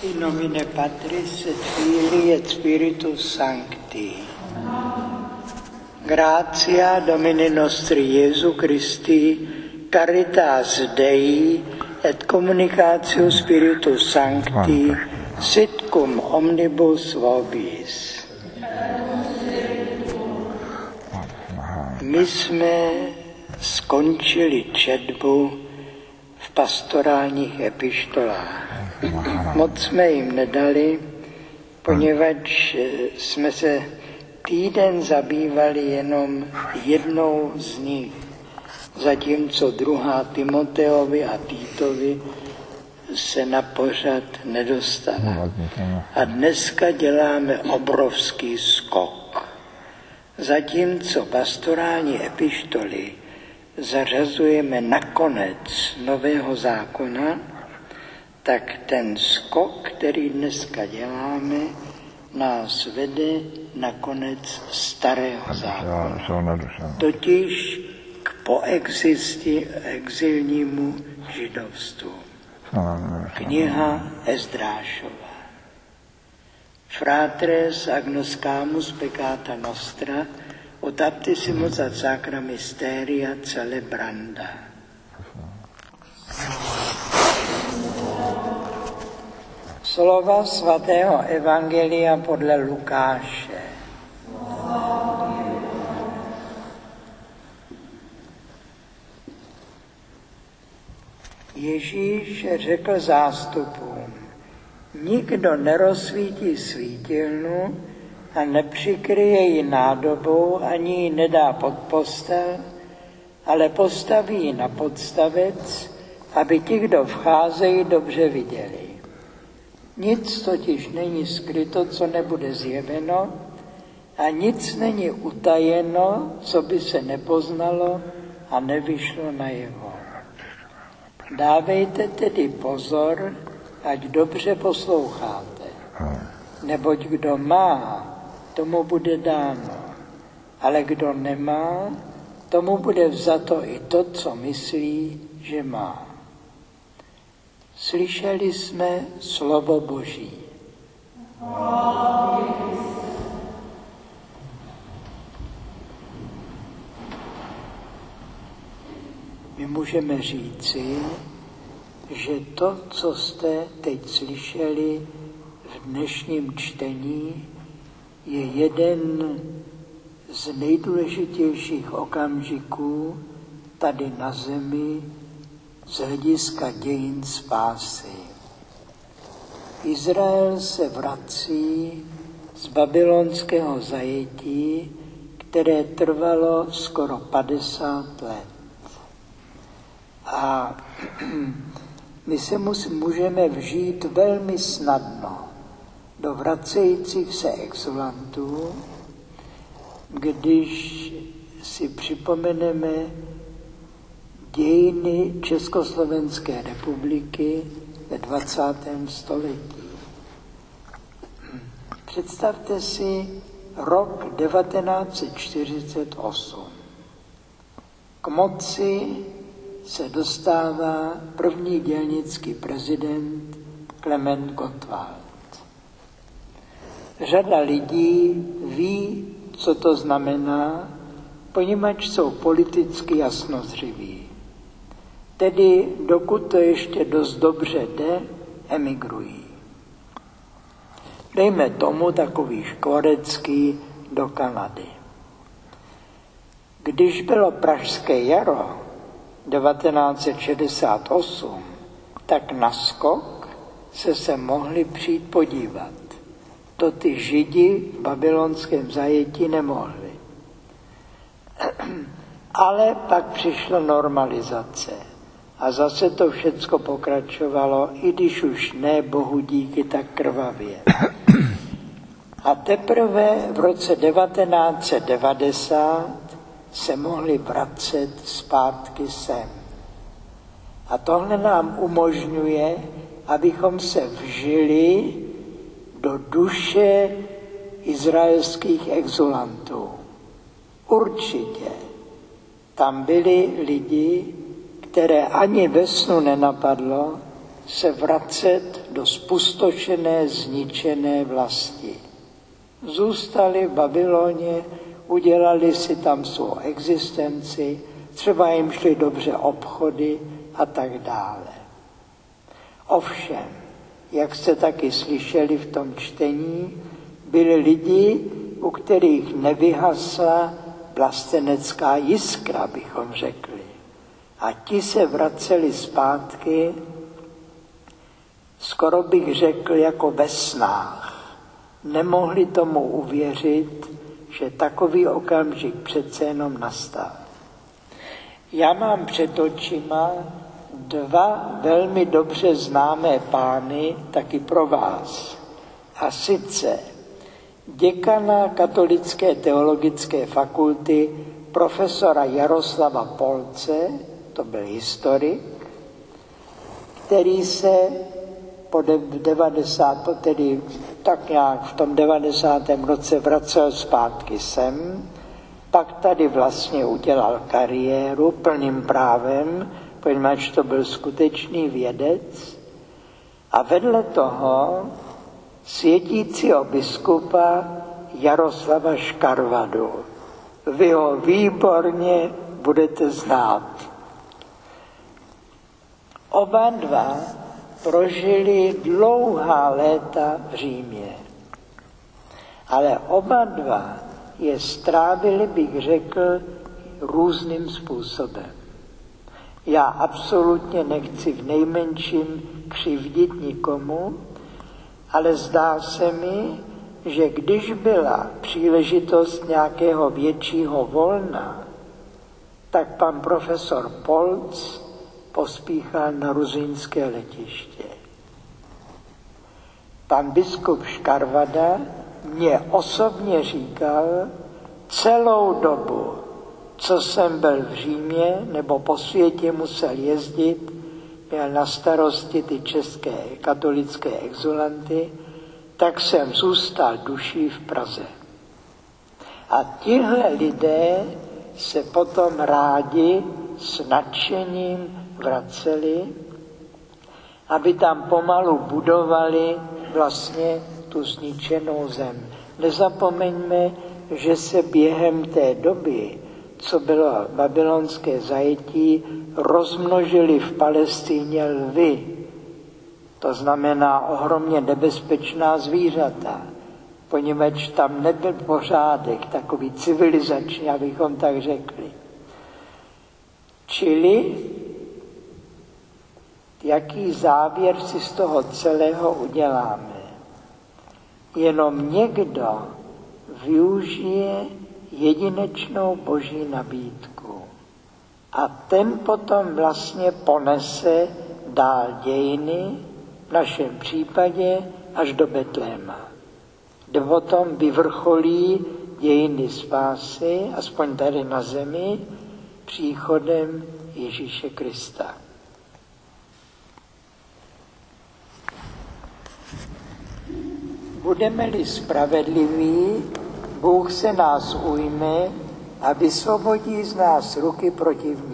In nomine Patris et Filii et Spiritus Sancti. Gratia Domini nostri Iesu Christi, caritas Dei et communicatio Spiritus Sancti, sit cum omnibus vobis. My jsme skončili četbu v pastorálních epištolách. Moc jsme jim nedali, poněvadž jsme se týden zabývali jenom jednou z nich, zatímco druhá Timoteovi a Týtovi se na pořad nedostala. A dneska děláme obrovský skok. Zatímco pastorální epištoly zařazujeme na konec Nového zákona, tak ten skok, který dneska děláme, nás vede na konec Starého zákona. Totiž k poexilnímu židovstvu. Kniha Ezdrášova. Fratres agnoscamus peccata nostra, od aptissimus ad sacra mysteria celebranda. Slova svatého evangelia podle Lukáše. Ježíš řekl zástupům: nikdo nerozsvítí svítilnu a nepřikryje ji nádobou, ani ji nedá pod postel, ale postaví ji na podstavec, aby ti, kdo vcházejí, dobře viděli. Nic totiž není skryto, co nebude zjeveno, a nic není utajeno, co by se nepoznalo a nevyšlo najevo. Dávejte tedy pozor, ať dobře posloucháte, neboť kdo má, tomu bude dáno, ale kdo nemá, tomu bude vzato i to, co myslí, že má. Slyšeli jsme slovo Boží. My můžeme říci, že to, co jste teď slyšeli v dnešním čtení, je jeden z nejdůležitějších okamžiků tady na zemi z hlediska dějin spásy. Izrael se vrací z babylonského zajetí, které trvalo skoro 50 let. A my se můžeme vžít velmi snadno do vracejících se exulantů, když si připomeneme dějiny Československé republiky ve 20. století. Představte si rok 1948. K moci se dostává první dělnický prezident Klement Gottwald. Řada lidí ví, co to znamená, poněvadž jsou politicky jasnozřiví. Tedy dokud to ještě dost dobře jde, emigrují. Dejme tomu takový Škvorecký do Kanady. Když bylo Pražské jaro 1968, tak na skok se mohli přijít podívat. To ty Židi v babylonském zajetí nemohli. Ale pak přišla normalizace. A zase to všecko pokračovalo, i když už ne, Bohu díky, tak krvavě. A teprve v roce 1990 se mohli vracet zpátky sem. A tohle nám umožňuje, abychom se vžili do duše izraelských exulantů. Určitě tam byli lidi, které ani ve snu nenapadlo se vracet do spustošené, zničené vlasti. Zůstali v Babyloně, udělali si tam svou existenci, třeba jim šly dobře obchody a tak dále. Ovšem, jak jste taky slyšeli v tom čtení, byli lidi, u kterých nevyhasla vlastenecká jiskra, bychom řekli. A ti se vraceli zpátky, skoro bych řekl, jako ve snách. Nemohli tomu uvěřit, že takový okamžik přece jenom nastal. Já mám před očima dva velmi dobře známé pány, taky pro vás. A sice děkana Katolické teologické fakulty profesora Jaroslava Polce, to byl historik, který se tedy tak nějak v tom 90. roce vracel zpátky sem, pak tady vlastně udělal kariéru plným právem, poněvadž to byl skutečný vědec, a vedle toho světícího biskupa Jaroslava Škarvadu. Vy ho výborně budete znát. Oba dva prožili dlouhá léta v Římě. Ale oba dva je strávili, bych řekl, různým způsobem. Já absolutně nechci v nejmenším křivdit nikomu, ale zdá se mi, že když byla příležitost nějakého většího volna, tak pan profesor Polc pospíchal na Ruzyňské letiště. Pan biskup Škarvada mě osobně říkal celou dobu, co jsem byl v Římě nebo po světě musel jezdit, měl na starosti ty české katolické exulanty, tak jsem zůstal duší v Praze. A tihle lidé se potom rádi s nadšením vraceli, aby tam pomalu budovali vlastně tu zničenou zem. Nezapomeňme, že se během té doby, co bylo babylonské zajetí, rozmnožili v Palestíně lvy. To znamená ohromně nebezpečná zvířata, poněvadž tam nebyl pořádek, takový civilizační, abychom tak řekli. Čili jaký závěr si z toho celého uděláme? Jenom někdo využije jedinečnou boží nabídku a ten potom vlastně ponese dál dějiny, v našem případě až do Betléma, kde potom vyvrcholí dějiny spásy, aspoň tady na zemi, příchodem Ježíše Krista. Budeme-li spravedliví, Bůh se nás ujme a vysvobodí z nás ruky protivníků.